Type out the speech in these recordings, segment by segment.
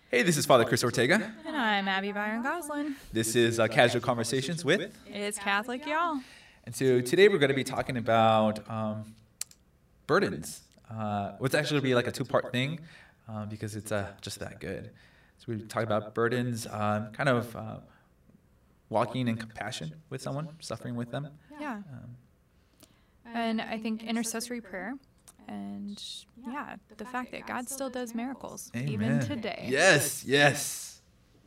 Hey, this is Father Chris Ortega. And I'm Abby Byron Goslin. This is Casual Conversations with... It's Catholic Y'all. And so today we're going to be talking about burdens. It's actually going to be like a two-part thing because it's just that good. So we talk about burdens, walking in compassion with someone, suffering with them. Yeah. And I think intercessory prayer and, the fact that God still does miracles, Amen. even today. Yes.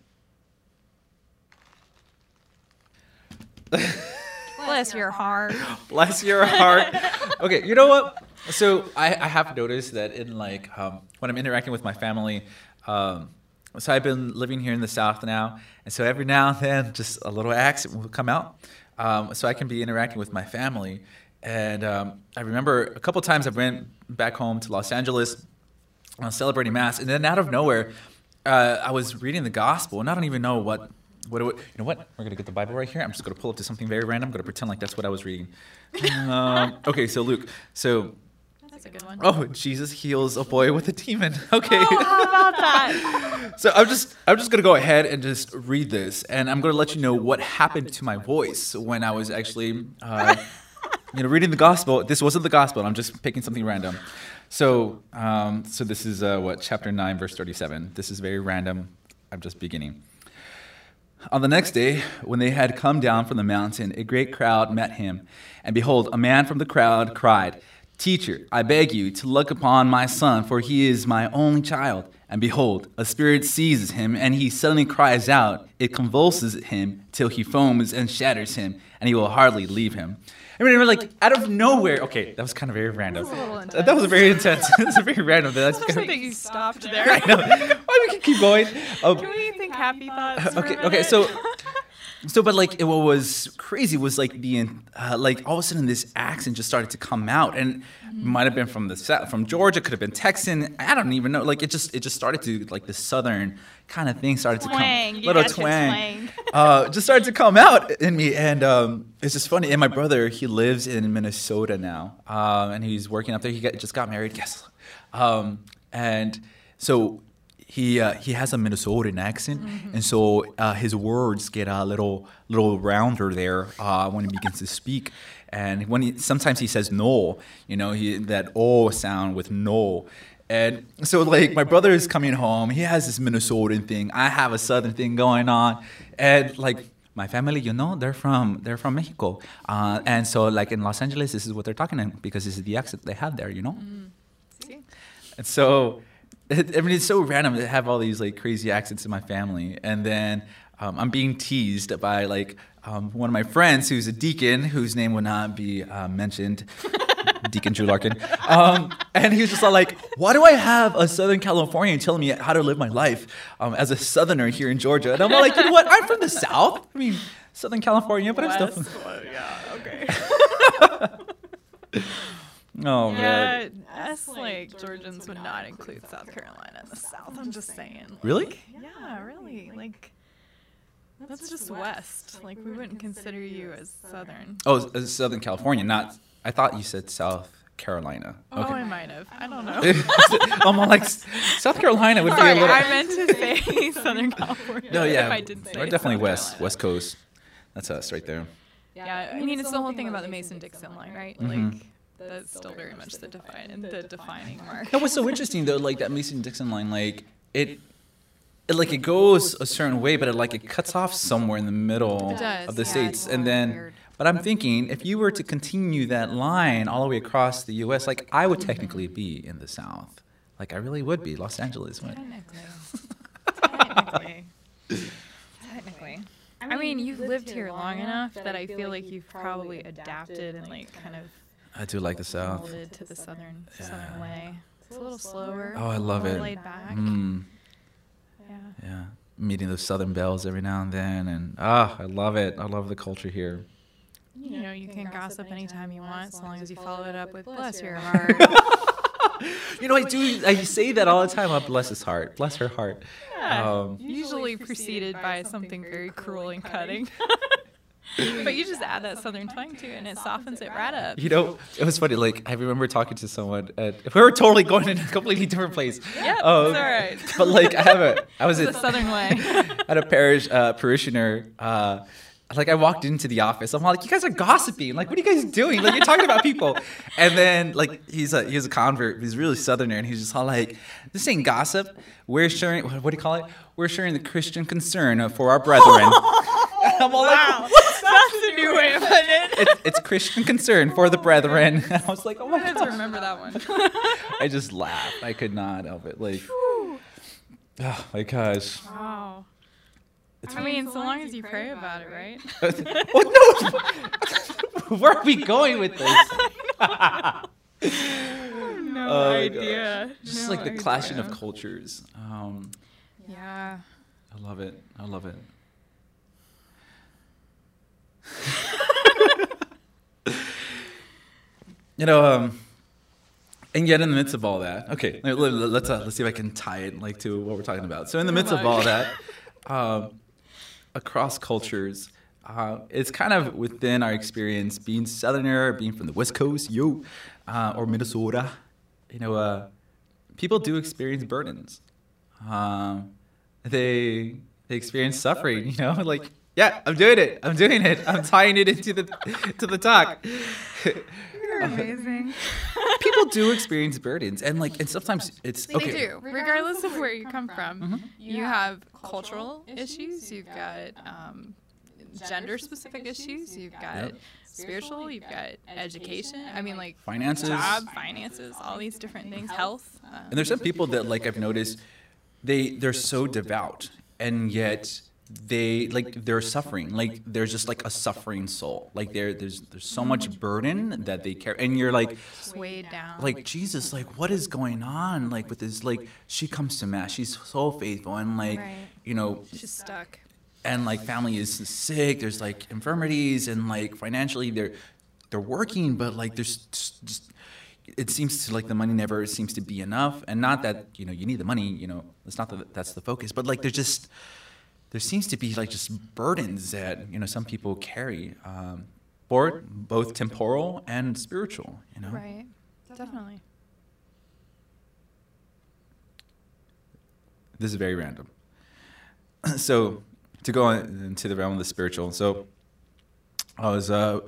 Bless your heart. Bless your heart. Okay, you know what? So I have noticed that in when I'm interacting with my family, so I've been living here in the South now, and so every now and then just a little accent will come out. So I can be interacting with my family. And I remember a couple times I went back home to Los Angeles celebrating Mass, and then out of nowhere, I was reading the Gospel, and I don't even know what you know what? We're going to get the Bible right here. I'm just going to pull up to something very random. I'm going to pretend like that's what I was reading. Okay, so Luke. So, That's a good one. oh, Jesus heals a boy with a demon. Okay. Oh, how about that? So I'm just going to go ahead and just read this, and I'm going to let you know what happened to my voice when I was actually, reading the Gospel. This wasn't the Gospel. I'm just picking something random. So this is chapter 9, verse 37. This is very random. I'm just beginning. On the next day, when they had come down from the mountain, a great crowd met him. And behold, a man from the crowd cried, "Teacher, I beg you to look upon my son, for he is my only child." And behold, a spirit seizes him, and he suddenly cries out. It convulses him till he foams and shatters him, and he will hardly leave him. I remember, out of nowhere. Okay, that was kind of very random. That was a little intense. That was very intense. That was very random. That's I think you stopped there. I know. Why we can keep going? Can we think happy thoughts for a minute? Okay. But what was crazy was all of a sudden this accent just started to come out, and might have been from the South, from Georgia, could have been Texan. I don't even know. It just started to the Southern kind of thing started to come, little twang, just started to come out in me, and it's just funny. And my brother, he lives in Minnesota now, and he's working up there. He just got married. Yes, and so. He has a Minnesotan accent, and so his words get a little rounder there when he begins to speak. And sometimes he says no, that "o" sound with no. And so my brother is coming home. He has this Minnesotan thing. I have a Southern thing going on, and my family, they're from Mexico, and so in Los Angeles, this is what they're talking in because this is the accent they have there, And so. It's so random to have all these crazy accents in my family, and then I'm being teased by one of my friends who's a deacon, whose name will not be mentioned, Deacon Drew Larkin, and he was just why do I have a Southern Californian telling me how to live my life as a Southerner here in Georgia? And I'm like, you know what? I'm from the South. I mean, Southern California, but I'm still from... Yeah, okay. Oh, man. Us Georgians would not include South Carolina in the South. I'm just saying. Really? Yeah, really. That's just West. We wouldn't consider you as Southern. Oh, as Southern California, not. I thought you said South Carolina. Okay. Oh, I might have. I don't know. I'm South Carolina would Sorry, be a little. I meant to say Southern California. No, yeah. If I didn't say We're definitely South West Coast. That's us right there. Yeah, I mean, it's the whole thing about the Mason-Dixon line, right? That's still very much the defining mark. That was so interesting though, that Mason-Dixon line, it goes a certain way, but it cuts off somewhere in the middle of the states, and then. Weird. But I'm thinking, if you were to continue that line all the way across the U.S., I would technically be in the South. I really would be. Los Angeles would. Technically. I mean, you've lived here long enough that I feel you've probably adapted and kind of. I do like the South. Molded to the Southern way. It's a little slower. Oh, I love it. Laid back. Yeah. Meeting those Southern belles every now and then, and I love it. I love the culture here. You can gossip anytime you want, so long as you follow it up with "bless your heart." I do. I say that all the time. Bless his heart. Bless her heart. Yeah, usually preceded by something very cruel and cutting. But you just add that Southern twang to it, and it softens it right up. You know, it was funny. Like, I remember talking to someone, and we were totally going in a completely different place. Yeah, it's all right. But like, I was The Southern way. at a parish parishioner. Like, I walked into the office. I'm like, you guys are gossiping. Like, what are you guys doing? Like, you're talking about people. And then, like, he's a convert. He's really Southerner, and he's just all like, this ain't gossip. We're sharing, what do you call it? We're sharing the Christian concern for our brethren. I'm all Wow, that's a new way of putting it. it's Christian concern for the brethren. And I was like, oh my I have to gosh. remember that one. I just laughed. I could not help it. Like, oh my gosh. Wow. I mean, so long as you pray about it, right? Oh, no. Where are we going with this? No Oh, idea. Just No like the clashing of idea. cultures. Yeah. I love it. I love it. You know, and yet in the midst of all that, okay, let's see if I can tie it like to what we're talking about. So in the midst of all that, across cultures, it's kind of within our experience, being Southerner, being from the West Coast, or Minnesota, you know, people do experience burdens. They experience suffering, you know, like, yeah, I'm doing it. I'm tying it into the talk. You're amazing. People do experience burdens, and sometimes it's They okay. do, regardless of where you come from. You have cultural issues. You've got gender-specific issues. You've got spiritual. You've got education. I mean, like Finances. job, finances, all these different things. Health. And there's some people that, like, I've noticed, they're so devout, and yet they're suffering. Like, there's just like a suffering soul. Like, there's so much burden that they carry, and you're like, weighed down. like, Jesus, like, what is going on? Like, with this, like, she comes to mass, she's so faithful, and like, Right. you know, She's stuck. and like family is sick. There's like infirmities, and like financially they're working, but like there's just it seems to like the money never seems to be enough. And not that, you know, you need the money, you know, it's not that that's the focus, but like there seems to be like just burdens that, you know, some people carry, for both temporal and spiritual, you know. Right. Definitely. This is very random. So to go on into the realm of the spiritual, so I was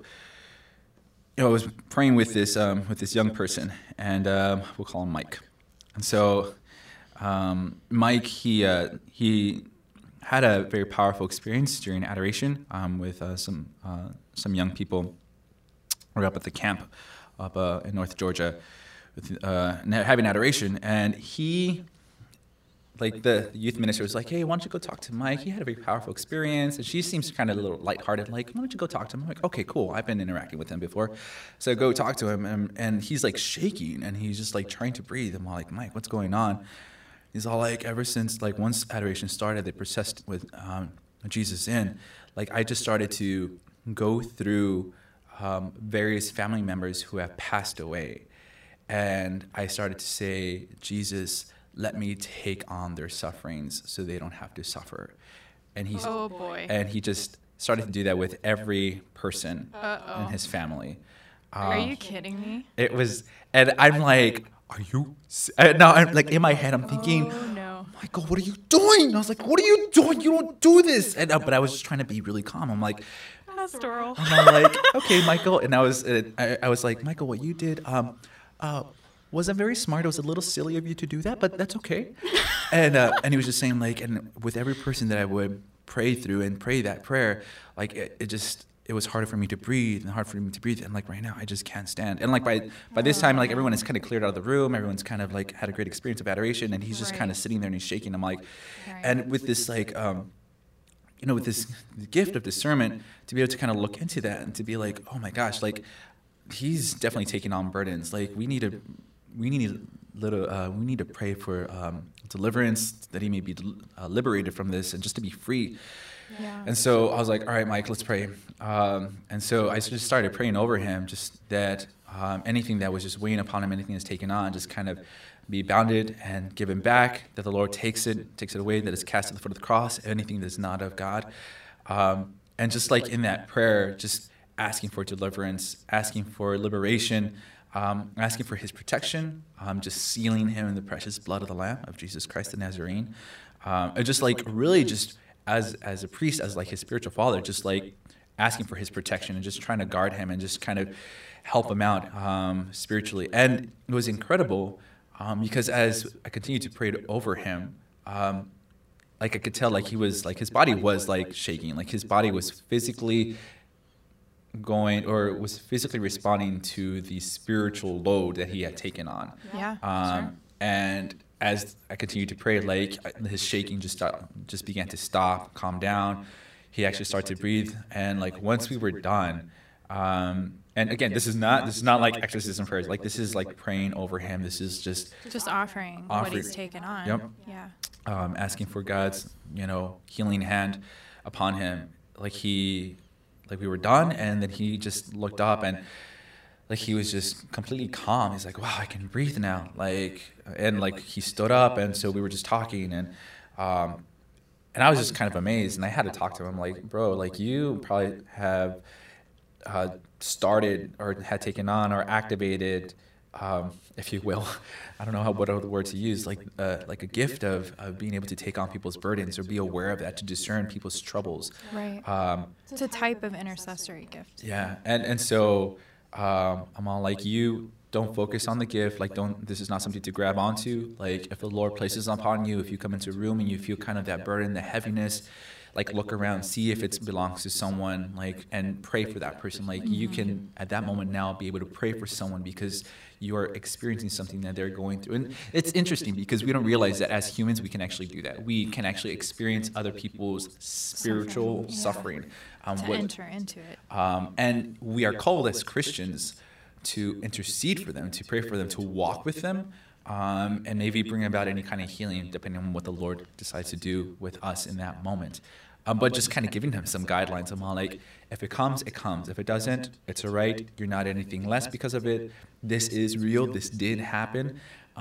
praying with this young person, and we'll call him Mike. And so Mike, he had a very powerful experience during adoration with some young people. We're up at the camp up in North Georgia with, having adoration, and he, like, the youth minister was like, hey, why don't you go talk to Mike? He had a very powerful experience. And she seems kind of a little lighthearted, like, why don't you go talk to him? I'm like, okay, cool. I've been interacting with him before. So I go talk to him, and he's like shaking, and he's just like trying to breathe. I'm all like, Mike, what's going on? He's all like, ever since like once adoration started, they processed with Jesus in, like, I just started to go through various family members who have passed away. And I started to say, Jesus, let me take on their sufferings so they don't have to suffer. And Oh, boy. and he just started to do that with every person Uh-oh. in his family. Are you kidding me? It was, and I'm like, are you? No, I'm like, in my head, I'm thinking, Oh, no. Michael, what are you doing? I was like, what are you doing? You don't do this. And but I was just trying to be really calm. I'm like, Pastoral. I'm like, okay, Michael. And I was like, Michael, what you did wasn't very smart. It was a little silly of you to do that, but that's okay. And he was just saying, like, and with every person that I would pray through and pray that prayer, like, it was harder for me to breathe and hard for me to breathe. And like right now, I just can't stand. And like by this time, like, everyone is kind of cleared out of the room. Everyone's kind of like had a great experience of adoration, and he's just kind of sitting there and he's shaking. I'm like, and with this like, you know, with this gift of discernment, to be able to kind of look into that and to be like, oh my gosh, like, he's definitely taking on burdens. Like, we need to pray for deliverance, that he may be liberated from this and just to be free. Yeah. And so I was like, all right, Mike, let's pray. And so I just started praying over him, just that anything that was just weighing upon him, anything that's taken on, just kind of be bounded and given back, that the Lord takes it away, that is cast at the foot of the cross, anything that is not of God. and just like in that prayer, just asking for deliverance, asking for liberation, asking for his protection, just sealing him in the precious blood of the Lamb of Jesus Christ the Nazarene. And just like really just as a priest, as like his spiritual father, just like asking for his protection and just trying to guard him and just kind of help him out spiritually. And it was incredible because as I continued to pray over him, like I could tell like he was like his body was like shaking, like his body was physically responding to the spiritual load that he had taken on. Yeah. Sure. And as I continued to pray, like his shaking just began to stop, calm down. He actually started to breathe, and like once we were done, and again, this is not like exorcism prayers. Like this is like praying over him. This is just offering what he's taken on. Yep. Yeah. Asking for God's healing hand upon him. Like we were done, and then he just looked up and like he was just completely calm. He's like, wow, I can breathe now. And he stood up, and so we were just talking, and I was just kind of amazed, and I had to talk to him like, bro, like you probably have started or had taken on or activated, if you will, I don't know what other word to use, like a gift of being able to take on people's burdens or be aware of that, to discern people's troubles. Right. It's a type of intercessory gift. Yeah, and so I'm all like, you don't focus on the gift. Like, this is not something to grab onto. Like, if the Lord places upon you, if you come into a room and you feel kind of that burden, the heaviness, like look around, see if it belongs to someone, like, and pray for that person. Like you can at that moment now be able to pray for someone because you are experiencing something that they're going through. And it's interesting because we don't realize that as humans we can actually do that. We can actually experience other people's spiritual suffering. To enter into it. And we are called as Christians to intercede for them, to pray for them, to walk with them, and maybe bring about any kind of healing depending on what the Lord decides to do with us in that moment. But just kind of giving them some guidelines. I'm all like, if it comes, it comes. If it doesn't, it's all right. You're not anything less because of it. This is real. This did happen.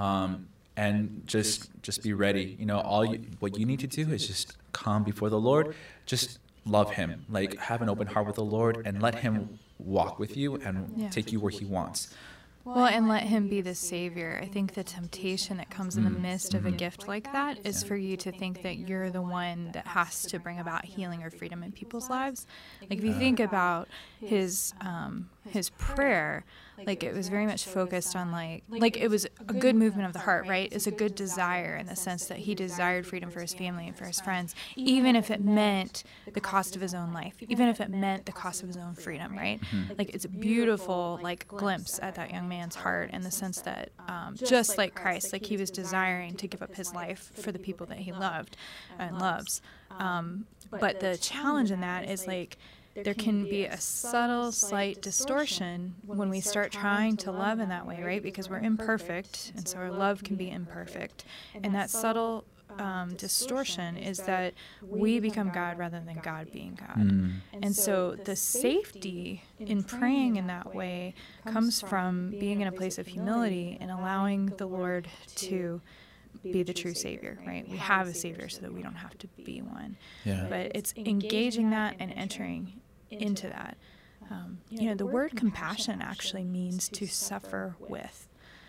And just be ready. What you need to do is just come before the Lord. Just love him. Like, have an open heart with the Lord and let him walk with you and take you where he wants. Well, and let him be the savior. I think the temptation that comes in the midst of a gift like that is for you to think that you're the one that has to bring about healing or freedom in people's lives. Like, if you think about his prayer, like, it was very much focused on like it was a good movement of the heart, right? It's a good desire in the sense that he desired freedom for his family and for his friends, even if it meant the cost of his own life, even if it meant the cost of his own freedom, right? Like, it's a beautiful, like, glimpse at that young man's heart in the sense that just like Christ, like, he was desiring to give up his life for the people that he loved and loves. But the challenge in that is, like, there can be a subtle, slight distortion when we start trying to love in that way, right? Because we're imperfect, and so our love can be imperfect. And that subtle distortion is that we become God rather than God being God. And so the safety in praying in that way comes from being in a place of humility and allowing the Lord to be the true Savior, right? We have a Savior so that we don't have to be one. Yeah. But it's engaging that and entering into that. The word compassion actually means to suffer with.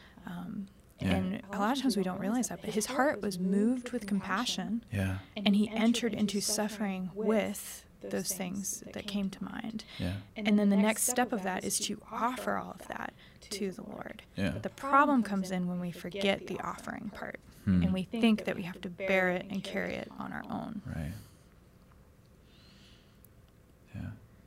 And a lot of times we don't realize that, but his heart was moved with compassion, and he entered into suffering with those things that came to mind. And then the next step of that is to offer all of that to the Lord. The problem comes in when we forget the offering part, and we think that we have to bear it and carry it on our own. Right. Yeah.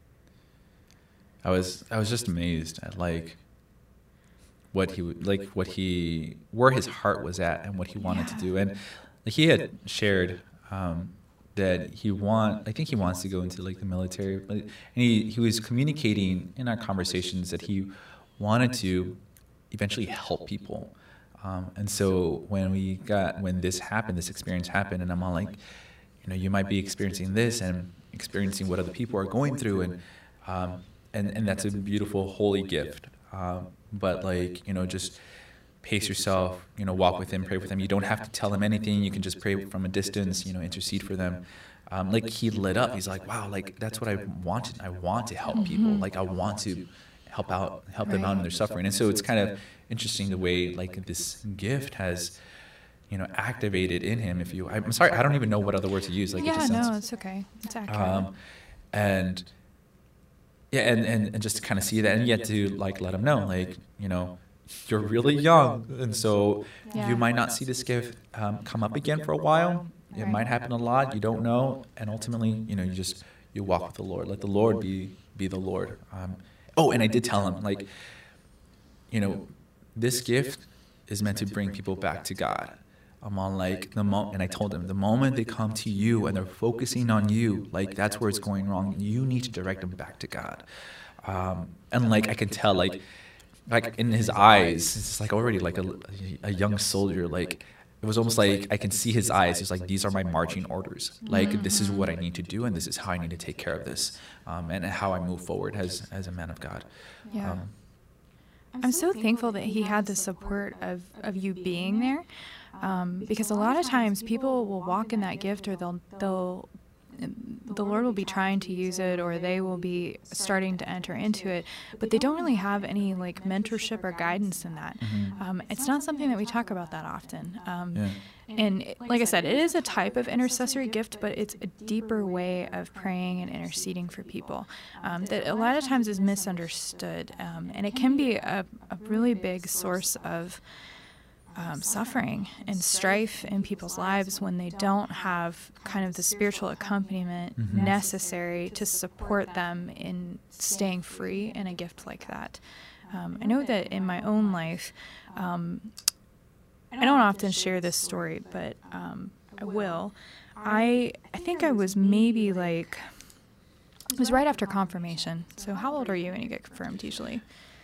I was just amazed at where his heart was at and what he wanted to do. And like, he had shared that I think he wants to go into like the military, and he was communicating in our conversations that he wanted to eventually help people. And so when this experience happened, and I'm all like, you might be experiencing this and experiencing what other people are going through, and that's a beautiful, holy gift. But just pace yourself, walk with him, pray with him. You don't have to tell them anything. You can just pray from a distance, intercede for them. like he lit up. He's like, wow, like that's what I wanted. I want to help people. Like I want to help them out in their suffering. And so it's kind of interesting the way like this gift has, activated in him. I'm sorry, I don't even know what other word to use. Like, it's okay. It's accurate. And just to kind of see that, and yet to like let him know, like, you're really young, and so you might not see this gift come up again for a while. It might happen a lot. You don't know, and ultimately, you walk with the Lord. Let the Lord be the Lord. And I did tell him, like, this gift is meant to bring people back to God. I'm on like and I told them the moment they come to you and they're focusing on you, like that's where it's going wrong. You need to direct them back to God. And like I can tell, like in his eyes, it's like already like a young soldier. Like it was almost like I can see his eyes. It's like, these are my marching orders. Like this is what I need to do, and this is how I need to take care of this, and how I move forward as a man of God. Yeah. I'm so thankful that he had the support of you being there. Because a lot of times people will walk in that gift, or the Lord will be trying to use it, or they will be starting to enter into it, but they don't really have any like mentorship or guidance in that. It's not something that we talk about that often. And like I said, it is a type of intercessory gift, but it's a deeper way of praying and interceding for people that a lot of times is misunderstood. And it can be a really big source of suffering and strife in people's lives when they don't have kind of the spiritual accompaniment necessary to support them in staying free in a gift like that. I know that in my own life, I don't often share this story, but I will. I think I was maybe like, it was right after confirmation. So how old are you when you get confirmed usually?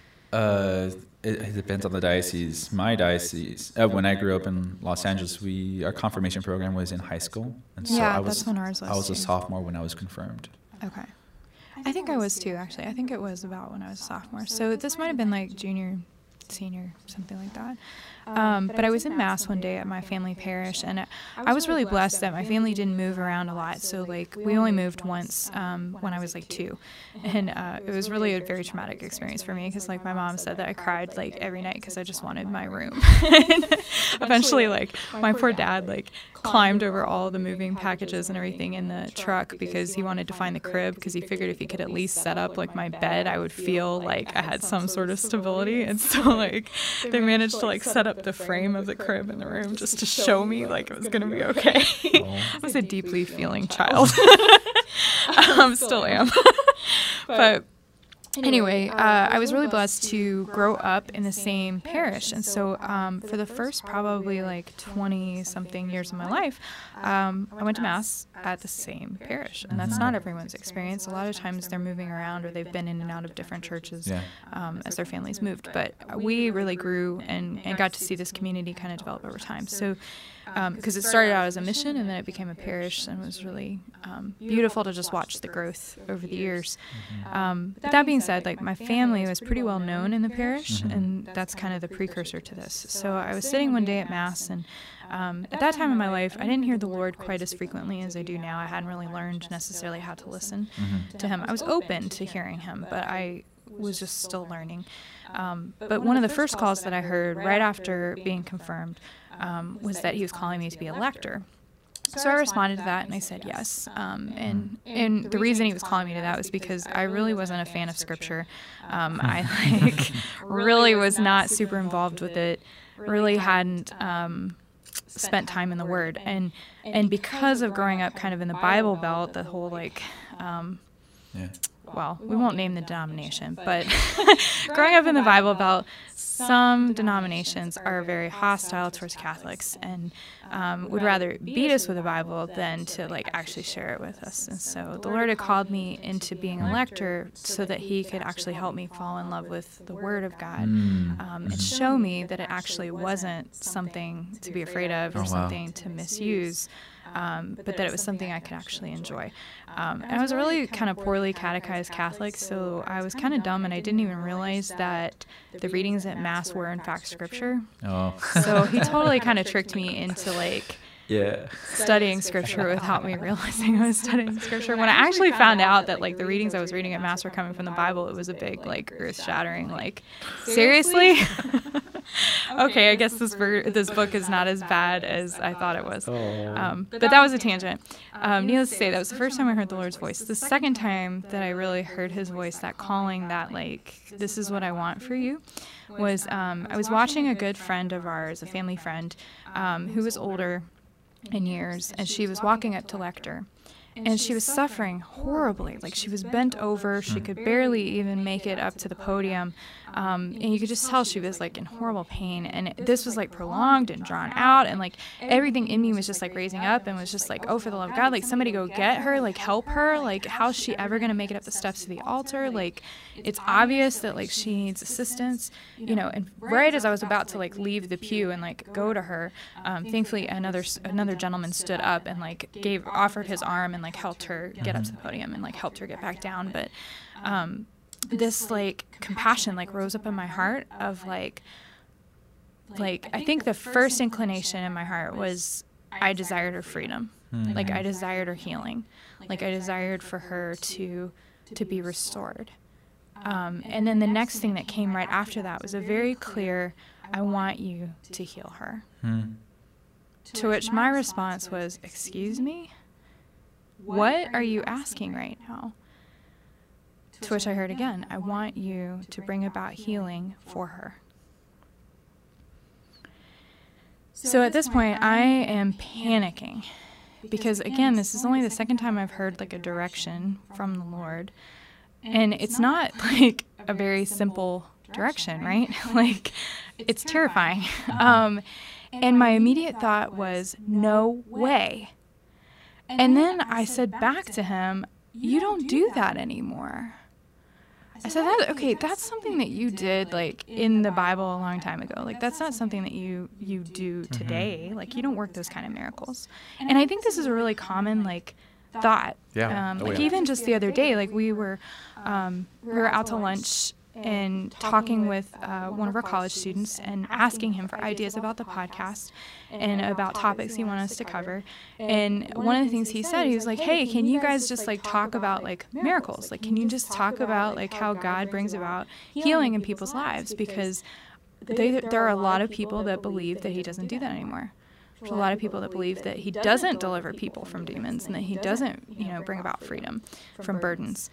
It depends on the diocese. My diocese, when I grew up in Los Angeles, our confirmation program was in high school, and so that's when ours was. I was a sophomore when I was confirmed. Okay, I think I was too. Actually, I think it was about when I was a sophomore. So this might have been like junior, senior, something like that. But I was in Mass one day at my family parish, and I was really blessed that my family didn't move around a lot. So like we only moved once when I was like 2, and it was really a very traumatic experience for me because like my mom said that I cried like every night because I just wanted my room. And eventually, like my poor dad like climbed over all the moving packages and everything in the truck because he wanted to find the crib, because he figured if he could at least set up like my bed, I would feel like I had some sort of stability. And so like they managed to like set up the frame of the crib in the room just to show me like it was going to be okay. I was a deeply feeling child. Still am. But anyway, I was really blessed to grow up in the same parish. And so for the first probably like 20-something years of my life, I went to Mass at the same parish. And that's not everyone's experience. A lot of times they're moving around, or they've been in and out of different churches as their families moved. But we really grew and got to see this community kind of develop over time. So because it started out as a mission, and then it became a parish, and it was really beautiful to just watch the growth over the years. But that being said, like my family was pretty well known in the parish, and that's kind of the precursor to this. So I was sitting one day at Mass, and at that time in my life, I didn't hear the Lord quite as frequently as I do now. I hadn't really learned necessarily how to listen to Him. I was open to hearing Him, but I was just still learning. But one of the first calls that I heard right after being confirmed was that He was calling me to be a lector. So I responded to that, and I said yes. And the reason He was calling me to that was because I really wasn't a fan of Scripture. I really was not super involved with it. Really hadn't spent time in the Word, and because of growing up kind of in the Bible Belt, the whole well, we won't name the denomination, but growing up in the Bible Belt, some denominations are very hostile towards Catholics and would rather beat us with the Bible than to like actually share it with us. And so the Lord had called me into being a lector so that He could actually help me fall in love with the Word of God and show me that it actually wasn't something to be afraid of or something to misuse. But that it was something I could actually enjoy. And I was a really kind of poorly catechized Catholic, so I was kind of dumb, and I didn't even realize that the readings at Mass were in fact Scripture. So He totally kind of tricked me into like studying scripture without me realizing I was studying scripture. When I actually found out that like the readings I was reading at Mass were coming from the Bible, it was a big like earth-shattering like, seriously? Okay, I guess this book is not as bad as I thought it was. But that was a tangent. Needless to say, that was the first time I heard the Lord's voice. The second time that I really heard his voice, that calling, that like, this is what I want for you, was I was watching a good friend of ours, a family friend, who was older in years, and she was walking up to lector. And she was suffering horribly. Like, she was bent over. She could barely even make it up to the podium. And you could just tell she was, like, in horrible pain. And this was, like, prolonged and drawn out. And, like, everything in me was just, like, raising up and was just, like, oh, for the love of God, like, somebody go get her. Like, help her. Like, how's she ever going to make it up the steps to the altar? Like, it's obvious that, like, she needs assistance. You know, and right as I was about to, like, leave the pew and, like, go to her, thankfully another gentleman stood up and, like, offered his arm and, like, helped her get up to the podium and like helped her get back down. But this like compassion like rose up in my heart of like I think the first inclination in my heart was I desired her freedom. Like I desired her healing. Like I desired for her to be restored. And then the next thing that came right after that was a very clear, I want you to heal her. To which my response was, excuse me? What are you asking right now? To which I heard again, I want you to bring about healing for her. So at this point, I am panicking because, again, this is only the second time I've heard like a direction from the Lord. And it's not like a very simple direction, right? Like, it's terrifying. And my immediate thought was, no way. And then I said back to him, you don't do that anymore. I said, that's something that you did, like, in the Bible a long time ago. Like, that's not something that you do today. Like, you don't work those kind of miracles. And I think this is a really common, like, thought. Even just the other day, like, we were out to lunch and talking with one of our college students and asking him for ideas about the podcast and about topics he wanted us to cover. And one of the things he said, he was like, hey, can you guys just like talk about like miracles? Like, can you just talk about like how God brings about healing in people's lives? Because there are a lot of people that believe that he doesn't do that anymore. There's a lot of people that believe that he doesn't deliver people from demons and that he doesn't, bring about freedom from burdens.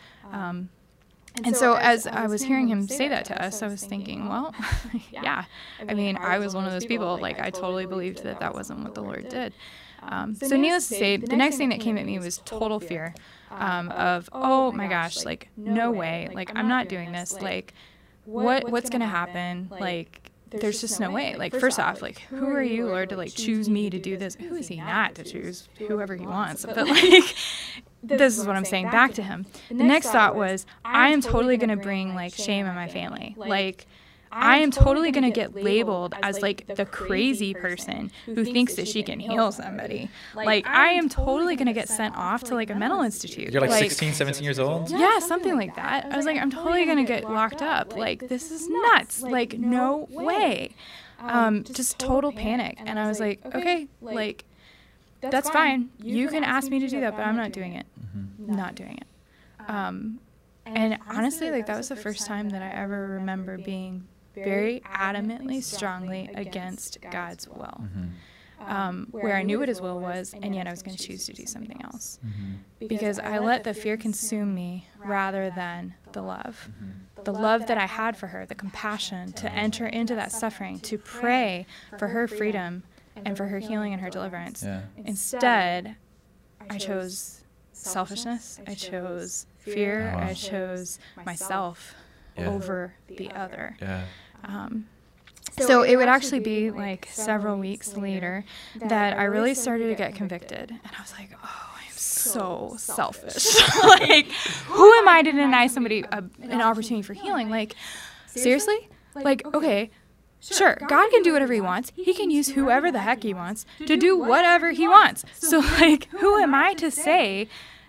And so as I was hearing him say that to us, I was thinking, well, yeah. I mean, I was one of those people, like, I totally believed that that wasn't what the Lord did. So needless to say, the next thing that came at me was total fear of, oh my gosh, like, no way. Like, I'm not doing this. Like, what's going to happen? Like, there's just no way. Like, first off, like, who are you, Lord, to, like, choose me to do this? Who is he not to choose whoever he wants? But, like, this is what I'm saying back to him. The next thought was, I am totally going to bring, like, shame in my family. Like, I am totally going to get labeled as, like, the crazy person who thinks that she can heal somebody. Like, I am totally going to get sent off to, like, a mental institute. You're, like 16, 17 years old? Yeah, something like that. I was like, I'm totally going to get locked up. Like, this is nuts. Like, no way. Just total panic. And I was like, okay, like, that's fine. You can ask me to do that, but I'm not doing it. Not doing it. And honestly, like, that was the first time that I ever remember being very adamantly, strongly against God's will. Where I knew what his will was, and yet I was going to choose to do something else. Because I let the fear consume me rather than the love. The love that I had for her, the compassion to enter into that suffering, to pray for her freedom and for her healing and her deliverance. Instead, I chose selfishness, I chose fear, I chose myself over the other. So it would actually be like several weeks later that I really started to get convicted. And I was like, oh, I am so selfish. Like, who am I to deny somebody an opportunity for healing? Like, seriously? Like, okay, sure, God can do whatever he wants. He can use whoever the heck he wants to do whatever he wants. So, like, who am I to say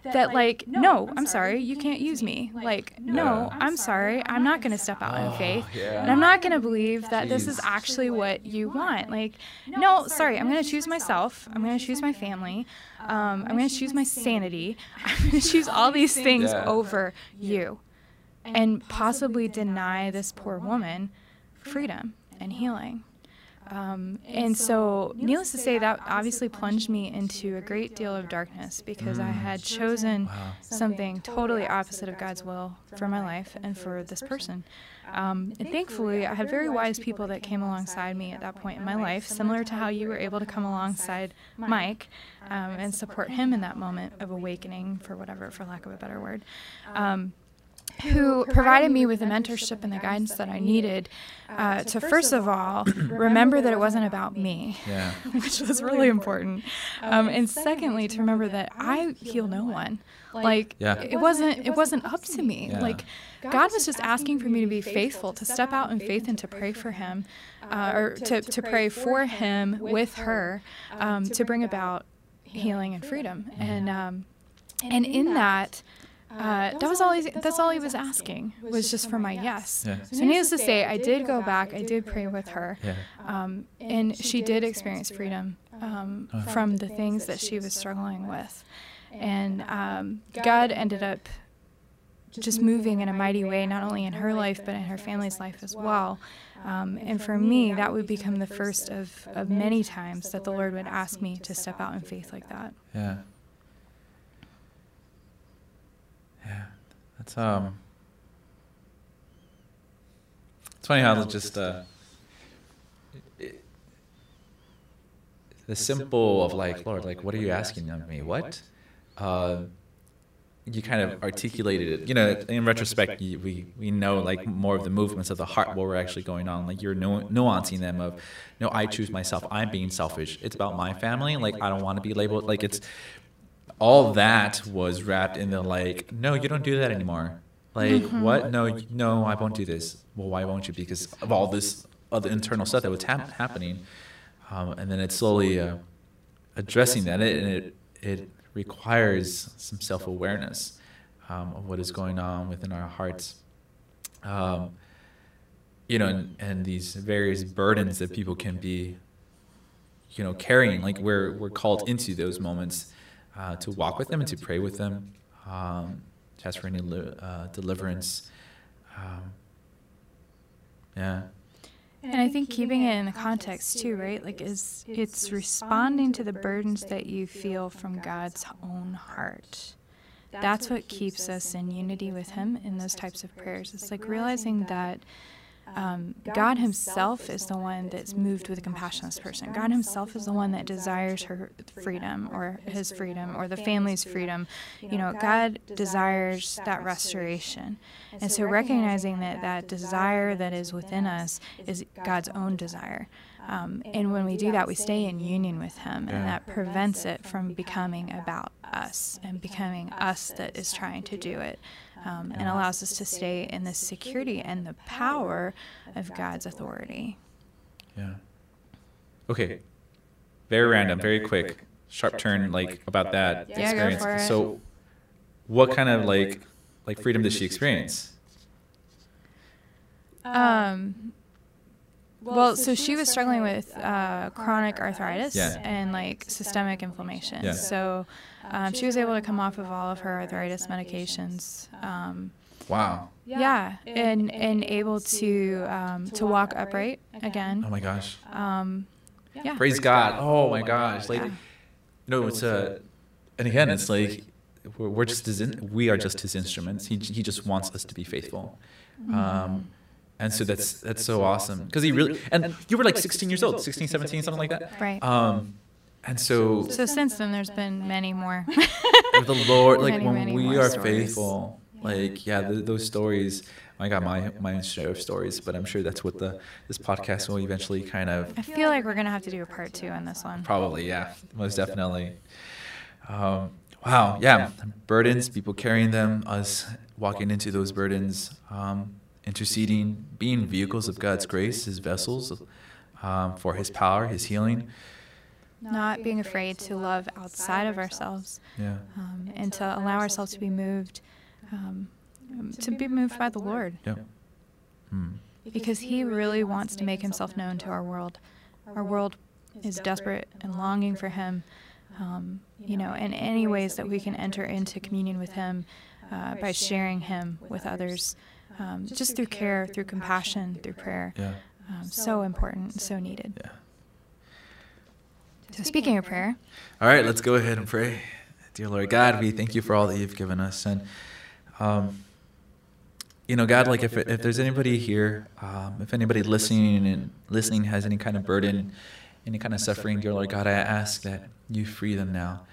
that like, no, I'm sorry, you can't use me. Like, no, I'm sorry, I'm not going to step out in faith. And I'm not going to believe that this is actually what you want. Like, no, sorry, I'm going to choose myself. I'm going to choose my family. I'm going to choose my sanity. I'm going to choose all these things over you, and possibly deny this poor woman freedom and healing. And so, needless to say, that obviously plunged me into a great deal of darkness, because I had chosen something totally opposite of God's will for my life and for this person. And thankfully, I had very wise people that came alongside me at that point in my life, similar to how you were able to come alongside Mike and support him in that moment of awakening, for lack of a better word. Who provided me with the mentorship and the guidance that I needed to, first of all, remember that it wasn't about me, which was really important. And secondly, to remember that I heal no one. Like, it wasn't up to me. Like, God was just asking for me to be faithful, to step out in faith and to pray for him, or to pray for him with her, to bring about healing and freedom. And in that, that's all he was asking, was just for my yes. So needless to say, I did go back, I did pray with her, and she did experience freedom from the things that she was struggling with. And God ended up just moving in a mighty way, not only in her life, but in her family's life as well. And for me, that would become the first of many times that the Lord would ask me to step out in faith like that. Yeah. It's funny how just the simple of like, Lord, like, what are you asking of me? What? You kind of articulated it. You know, in retrospect, we know like more of the movements of the heart, what were actually going on. Like, you're nuancing them of, no, I choose myself. I'm being selfish. It's about my family. Like, I don't want to be labeled. Like, it's all that was wrapped in the like, no, you don't do that anymore. Like, what? No, I won't do this. Well, why won't you? Because of all this other internal stuff that was happening. And then it's slowly addressing that. And it requires some self-awareness of what is going on within our hearts. You know, and these various burdens that people can be, you know, carrying. Like, we're called into those moments to walk with them and to pray with them, to ask for any deliverance. And I think keeping it in the context too, right? Like, it's responding to the burdens that you feel from God's own heart. That's what keeps us in unity with him in those types of prayers. It's like realizing that God himself is the one that's moved with compassion on this person. God himself is the one that desires her freedom, or his freedom, or the family's freedom. You know, God desires that restoration. And so recognizing that desire that is within us is God's own desire. And when we do that, we stay in union with him, and that prevents it from becoming about us and becoming us that is trying to do it. And allows us to stay in the security and the power of God's authority. Yeah. Okay. Very random, very quick, sharp turn, like, about that experience. Go for it. So, what kind of like freedom did she experience? Well, so she was struggling with chronic arthritis and like systemic inflammation. Yeah. So she was able to come off of all of her arthritis medications. Wow. Yeah, and able to walk upright again. Oh my gosh. Yeah. Praise God. Oh my gosh. Like, no, it's and again, it's like we're just we are just his instruments. He just wants us to be faithful. And so that's so awesome, because he really, and you were like 16 years old, 16, 17, something like that. Right. And so since then, there's been many more. The Lord, like, when many we more are stories. faithful, like, those stories. I got my share of stories, but I'm sure that's what this podcast will eventually kind of. I feel like we're gonna have to do a part 2 on this one. Probably, yeah, most definitely. Wow, yeah, burdens, people carrying them, us walking into those burdens, interceding, being vehicles of God's grace, his vessels, for his power, his healing. not being afraid to love outside of ourselves, and to allow ourselves to be moved by the Lord. Yeah. Because he really wants to make himself known to our world. Our world is desperate and longing for him, in any ways that we can enter into communion with him, by sharing him with others, just through care, through compassion, through prayer. Yeah. So important, so needed. Yeah. So speaking of prayer. All right, let's go ahead and pray. Dear Lord God, we thank you for all that you've given us. And, God, like if there's anybody here, if anybody listening has any kind of burden, any kind of suffering, dear Lord God, I ask that you free them now.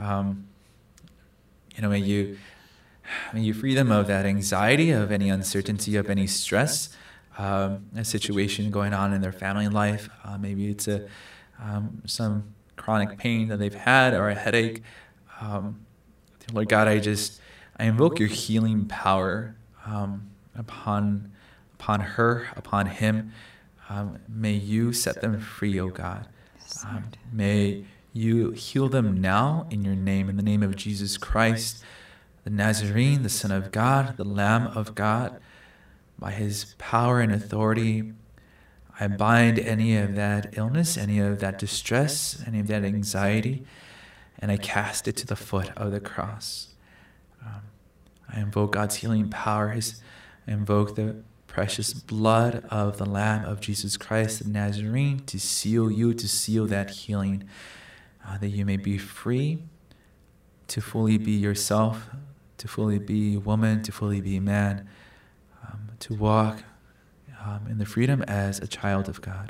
May you free them of that anxiety, of any uncertainty, of any stress, a situation going on in their family life. Maybe it's some chronic pain that they've had or a headache. Lord God, I invoke your healing power upon her, upon him. May you set them free, O God. May you heal them now in your name, in the name of Jesus Christ, the Nazarene, the Son of God, the Lamb of God. By his power and authority, I bind any of that illness, any of that distress, any of that anxiety, and I cast it to the foot of the cross. I invoke God's healing power. I invoke the precious blood of the Lamb of Jesus Christ, the Nazarene, to seal you, to seal that healing, that you may be free to fully be yourself, to fully be woman, to fully be man, to walk in the freedom as a child of God.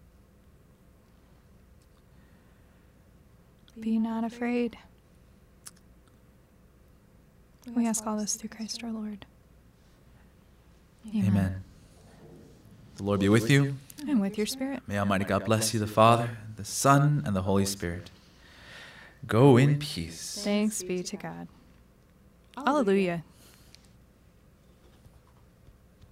Be not afraid. We ask all this through Christ our Lord. Amen. The Lord be with you. And with your spirit. May Almighty God bless you, the Father, the Son, and the Holy Spirit. Go in peace. Thanks be to God. Alleluia.